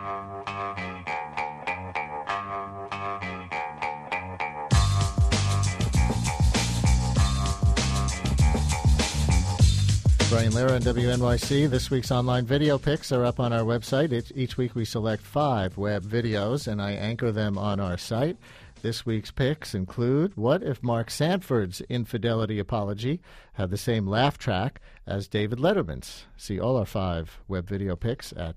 Brian Lehrer on WNYC. This week's online video picks are up on our website. Each week we select 5 web videos, and I anchor them on our site. This week's picks include, what if Mark Sanford's infidelity apology had the same laugh track as David Letterman's? See all our 5 web video picks at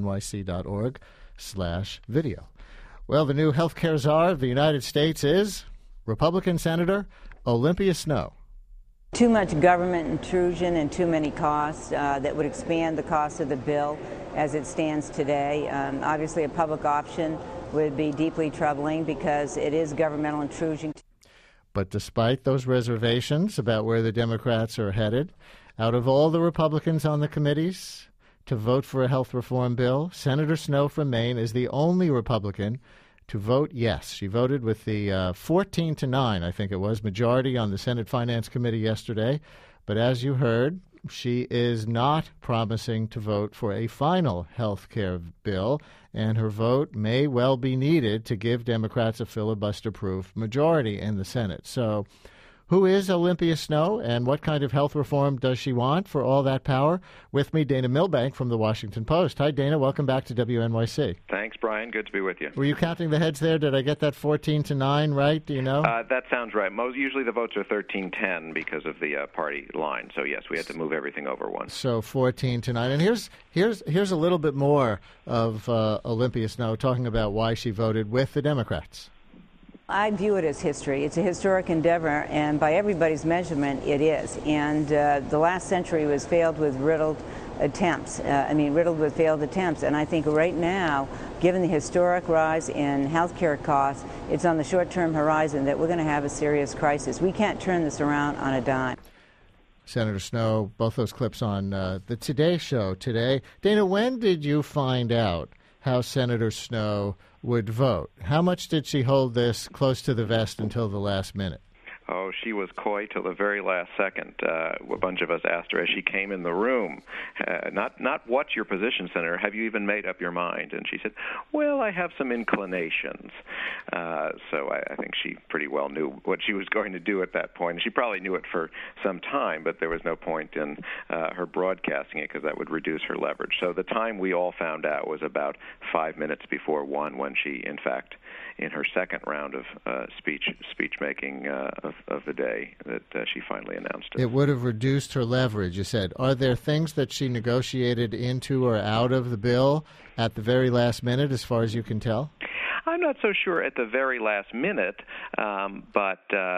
wnyc.org/video. Well, the new health care czar of the United States is Republican Senator Olympia Snowe. Too much government intrusion and too many costs that would expand the cost of the bill as it stands today. Obviously, a public option would be deeply troubling because it is governmental intrusion. But despite those reservations about where the Democrats are headed, out of all the Republicans on the committees to vote for a health reform bill, Senator Snowe from Maine is the only Republican to vote yes. She voted with the 14-9, I think it was, majority on the Senate Finance Committee yesterday. But as you heard, she is not promising to vote for a final health care bill, and her vote may well be needed to give Democrats a filibuster-proof majority in the Senate. So who is Olympia Snowe, and what kind of health reform does she want for all that power? With me, Dana Milbank from The Washington Post. Hi, Dana. Welcome back to WNYC. Thanks, Brian. Good to be with you. Were you counting the heads there? Did I get that 14-9 right? Do you know? That sounds right. Usually the votes are 13-10 because of the party line. So, yes, we had to move everything over one. So 14-9. And here's a little bit more of Olympia Snowe talking about why she voted with the Democrats. I view it as history. It's a historic endeavor, and by everybody's measurement, it is. And the last century was riddled with failed attempts. And I think right now, given the historic rise in health care costs, it's on the short-term horizon that we're going to have a serious crisis. We can't turn this around on a dime. Senator Snowe, both those clips on the Today Show today. Dana, when did you find out how Senator Snowe would vote? How much did she hold this close to the vest until the last minute? Oh, she was coy till the very last second. A bunch of us asked her as she came in the room, not what's your position, Senator, have you even made up your mind? And she said, well, I have some inclinations. So I think she pretty well knew what she was going to do at that point. She probably knew it for some time, but there was no point in her broadcasting it because that would reduce her leverage. So the time we all found out was about 5 minutes before 1 when she, in fact, in her second round of speech-making of the day, that she finally announced it. It would have reduced her leverage, you said. Are there things that she negotiated into or out of the bill at the very last minute, as far as you can tell? I'm not so sure at the very last minute, but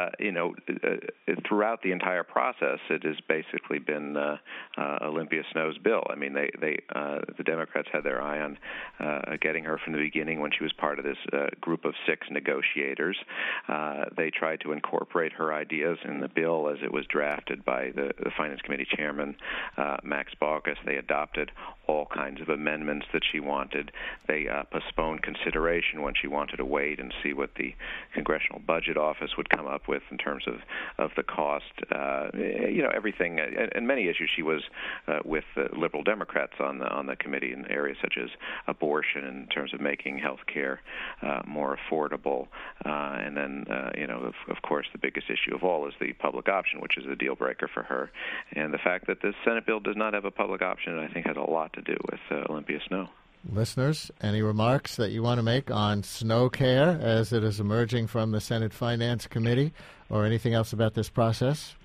throughout the entire process, it has basically been Olympia Snowe's bill. I mean, the Democrats had their eye on getting her from the beginning when she was part of this group of 6 negotiators. They tried to incorporate her ideas in the bill as it was drafted by the Finance Committee Chairman, Max Baucus. They adopted all kinds of amendments that she wanted. They postponed consideration when she wanted to wait and see what the Congressional Budget Office would come up with in terms of the cost. Everything and many issues she was with the liberal Democrats on the committee in areas such as abortion, in terms of making health care more affordable, and then of course the biggest issue of all is the public option, which is the deal breaker for her. And the fact that this Senate bill does not have a public option, I think, has a lot to do with Olympia Snowe. Listeners, any remarks that you want to make on Snow Care as it is emerging from the Senate Finance Committee, or anything else about this process?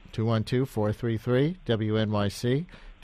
212-433-WNYC,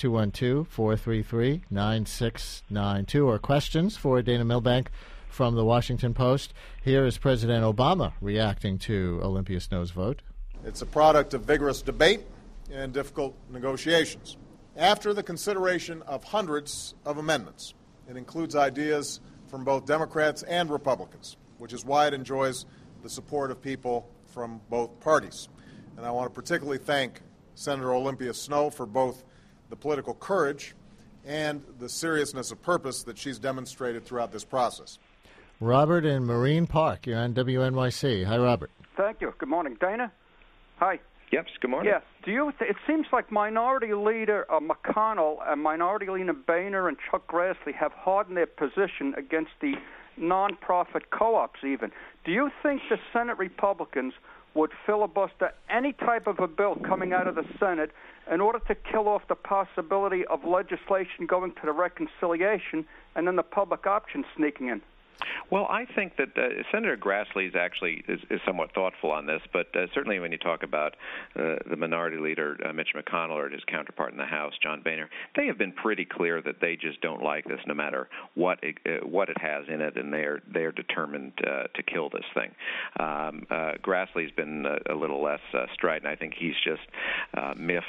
212-433-9692, or questions for Dana Milbank from The Washington Post. Here is President Obama reacting to Olympia Snowe's vote. It's a product of vigorous debate and difficult negotiations. After the consideration of hundreds of amendments, it includes ideas from both Democrats and Republicans, which is why it enjoys the support of people from both parties. And I want to particularly thank Senator Olympia Snowe for both the political courage and the seriousness of purpose that she's demonstrated throughout this process. Robert in Marine Park, you're on WNYC. Hi, Robert. Thank you. Good morning, Dana. Hi. Yep, good morning. Yeah. It seems like Minority Leader McConnell and Minority Leader Boehner and Chuck Grassley have hardened their position against the non-profit co-ops even. Do you think the Senate Republicans would filibuster any type of a bill coming out of the Senate in order to kill off the possibility of legislation going to the reconciliation and then the public option sneaking in? Well, I think that Senator Grassley is somewhat thoughtful on this, but certainly when you talk about the Minority Leader Mitch McConnell or his counterpart in the House, John Boehner, they have been pretty clear that they just don't like this, no matter what it has in it, and they're determined to kill this thing. Grassley's been a little less strident. I think he's just miffed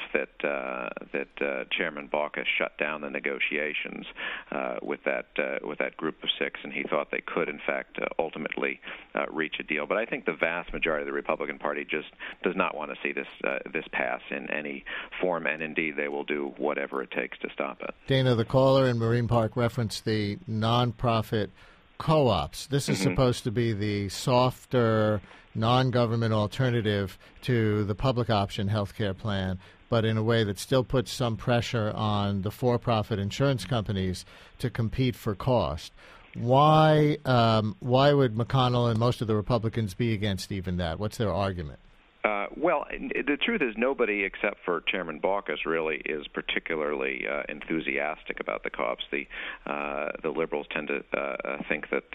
that Chairman Baucus shut down the negotiations with that group of six, and he thought they could, in fact, ultimately reach a deal. But I think the vast majority of the Republican Party just does not want to see this pass in any form, and indeed they will do whatever it takes to stop it. Dana, the caller in Marine Park referenced the nonprofit co-ops. This is supposed to be the softer, non-government alternative to the public option health care plan, but in a way that still puts some pressure on the for-profit insurance companies to compete for cost. Why would McConnell and most of the Republicans be against even that? What's their argument? Well, the truth is nobody except for Chairman Baucus really is particularly enthusiastic about the co-ops. The liberals tend to think that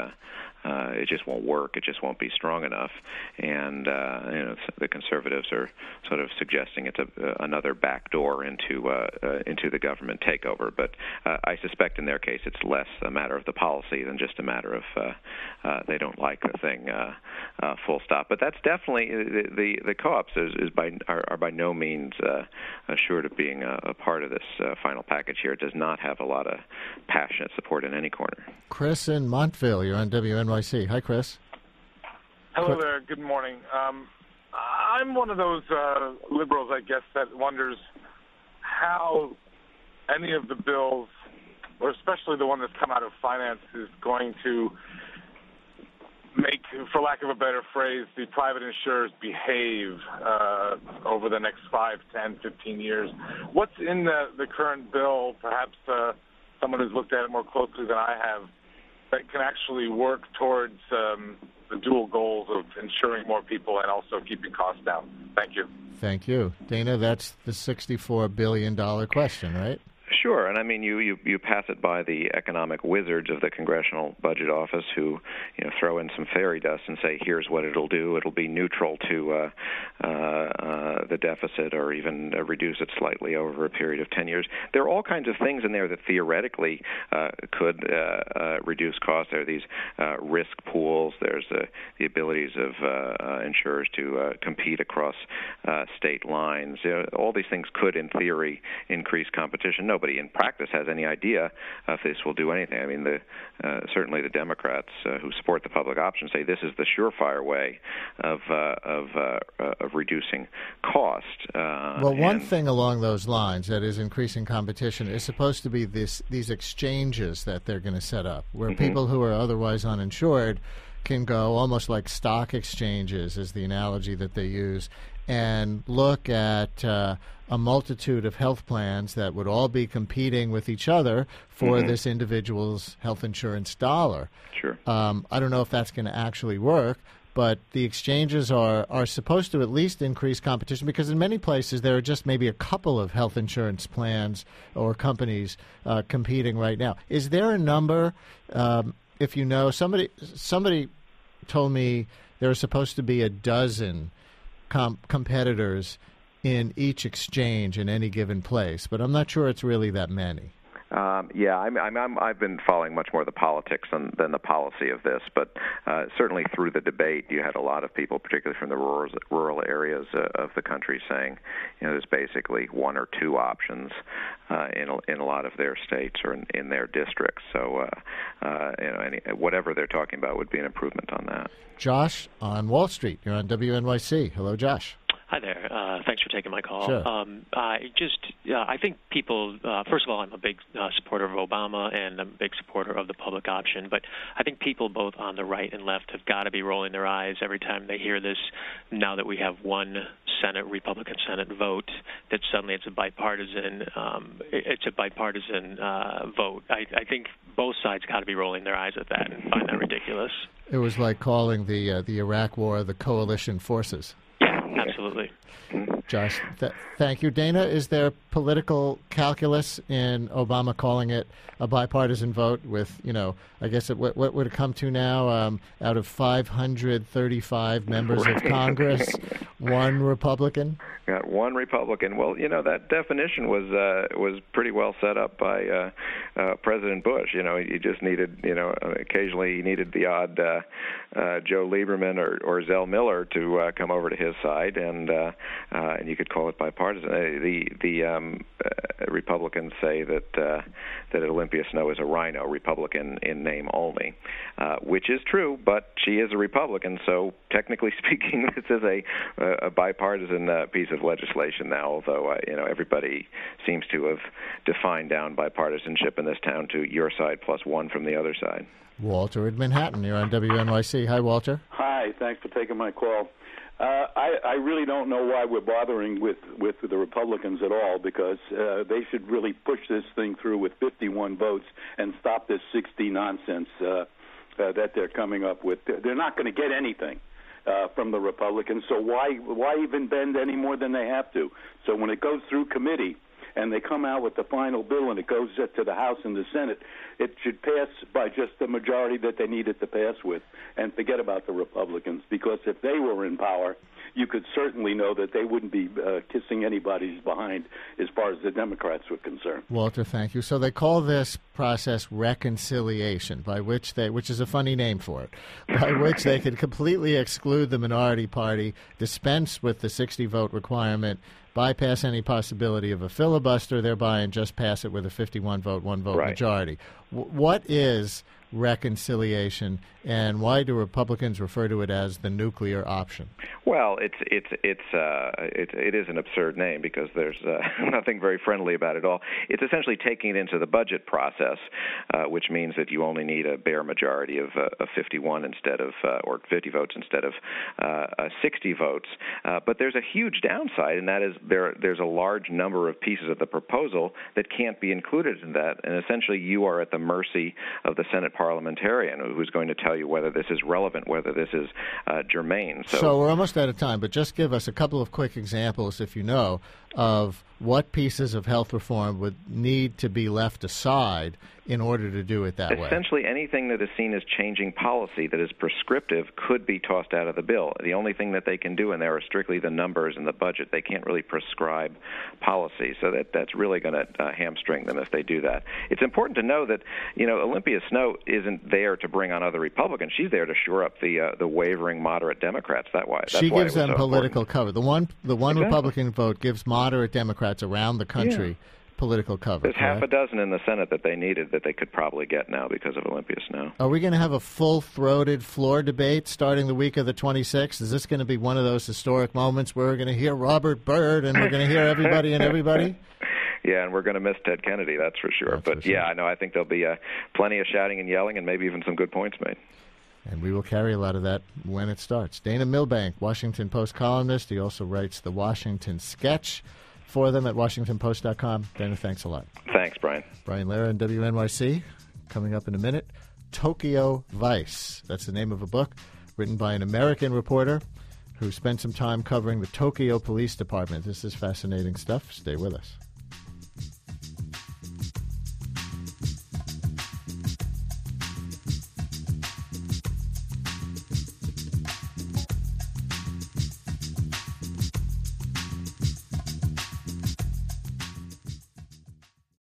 it just won't work. It just won't be strong enough, and the conservatives are sort of suggesting it's another backdoor into the government takeover. But I suspect in their case it's less a matter of the policy than just a matter of they don't like the thing. Full stop. But that's definitely the co-ops are by no means assured of being a part of this final package here. It does not have a lot of passionate support in any corner. Chris in Montville, you're on WNYC. Hi, Chris. Hello there. Good morning. I'm one of those liberals, I guess, that wonders how any of the bills, or especially the one that's come out of finance, is going to make, for lack of a better phrase, the private insurers behave over the next 5, 10, 15 years. What's in the current bill, perhaps someone who's looked at it more closely than I have, that can actually work towards the dual goals of insuring more people and also keeping costs down? Thank you. Thank you. Dana, that's the $64 billion question, right? Sure, and I mean you pass it by the economic wizards of the Congressional Budget Office, who throw in some fairy dust and say here's what it'll do. It'll be neutral to the deficit, or even reduce it slightly over a period of 10 years. There are all kinds of things in there that theoretically could reduce costs. There are these risk pools. There's the abilities of insurers to compete across state lines. All these things could, in theory, increase competition. Nobody in practice has any idea if this will do anything. I mean, certainly the Democrats who support the public option say this is the surefire way of reducing cost. Well, one thing along those lines that is increasing competition is supposed to be these exchanges that they're going to set up, where people who are otherwise uninsured can go, almost like stock exchanges is the analogy that they use, and look at a multitude of health plans that would all be competing with each other for this individual's health insurance dollar. Sure. I don't know if that's going to actually work, but the exchanges are supposed to at least increase competition, because in many places there are just maybe a couple of health insurance plans or companies competing right now. Is there a number, if you know, somebody told me there are supposed to be a dozen competitors in each exchange in any given place, but I'm not sure it's really that many. I've been following much more the politics than the policy of this, but certainly through the debate, you had a lot of people, particularly from the rural areas of the country, saying, there's basically one or two options in a lot of their states or in their districts. So, whatever they're talking about would be an improvement on that. Josh on Wall Street. You're on WNYC. Hello, Josh. Hi there. Thanks for taking my call. Sure. I think people, first of all, I'm a big supporter of Obama, and I'm a big supporter of the public option. But I think people both on the right and left have got to be rolling their eyes every time they hear this, now that we have one Republican Senate vote, that suddenly it's a bipartisan vote. I think both sides got to be rolling their eyes at that and find that ridiculous. It was like calling the Iraq War the coalition forces. Yeah, absolutely. Josh, thank you. Dana, is there political calculus in Obama calling it a bipartisan vote with, I guess what would it come to now? Out of 535 members of Congress, one Republican? Got one Republican. Well, that definition was pretty well set up by President Bush. You just needed, occasionally he needed the odd Joe Lieberman or Zell Miller to come over to his side, and you could call it bipartisan. The Republicans say that Olympia Snowe is a rhino Republican in name only, which is true, but she is a Republican, so technically speaking, this is a bipartisan piece of legislation now, although everybody seems to have defined down bipartisanship in this town to your side plus one from the other side. Walter in Manhattan, you're on WNYC. Hi, Walter. Hi, thanks for taking my call. I really don't know why we're bothering with the Republicans at all, because they should really push this thing through with 51 votes and stop this 60 nonsense that they're coming up with. They're not going to get anything from the Republicans, so why even bend any more than they have to? So when it goes through committee and they come out with the final bill and it goes to the House and the Senate, it should pass by just the majority that they need it to pass with, and forget about the Republicans, because if they were in power, you could certainly know that they wouldn't be kissing anybody's behind as far as the Democrats were concerned. Walter, thank you. So they call this process reconciliation, which is a funny name for it, by which they could completely exclude the minority party, dispense with the 60-vote requirement, bypass any possibility of a filibuster, thereby, and just pass it with a 51-vote, one-vote majority. What is reconciliation, and why do Republicans refer to it as the nuclear option? Well, it is an absurd name because there's nothing very friendly about it all. It's essentially taking it into the budget process, which means that you only need a bare majority of 51 instead of or 50 votes instead of 60 votes. But there's a huge downside, and that is there's a large number of pieces of the proposal that can't be included in that, and essentially you are at the mercy of the Senate parliamentarian who's going to tell you whether this is relevant, whether this is germane. So we're almost out of time, but just give us a couple of quick examples, if you know, of what pieces of health reform would need to be left aside in order to do it that way. Essentially anything that is seen as changing policy that is prescriptive could be tossed out of the bill. The only thing that they can do in there are strictly the numbers and the budget. They can't really prescribe policy, so that's really going to hamstring them if they do that. It's important to know that, Olympia Snowe isn't there to bring on other Republicans. She's there to shore up the wavering moderate Democrats. That's why she gives them political cover. The one exactly. Republican vote gives moderate Democrats around the country political cover. There's half a dozen in the Senate that they needed that they could probably get now because of Olympia Snowe. Are we going to have a full-throated floor debate starting the week of the 26th? Is this going to be one of those historic moments where we're going to hear Robert Byrd and we're going to hear everybody and everybody? Yeah, and we're going to miss Ted Kennedy, that's for sure. I think there'll be plenty of shouting and yelling and maybe even some good points made. And we will carry a lot of that when it starts. Dana Milbank, Washington Post columnist. He also writes the Washington Sketch for them at WashingtonPost.com. Dana, thanks a lot. Thanks, Brian. Brian Lehrer and WNYC. Coming up in a minute, Tokyo Vice. That's the name of a book written by an American reporter who spent some time covering the Tokyo Police Department. This is fascinating stuff. Stay with us.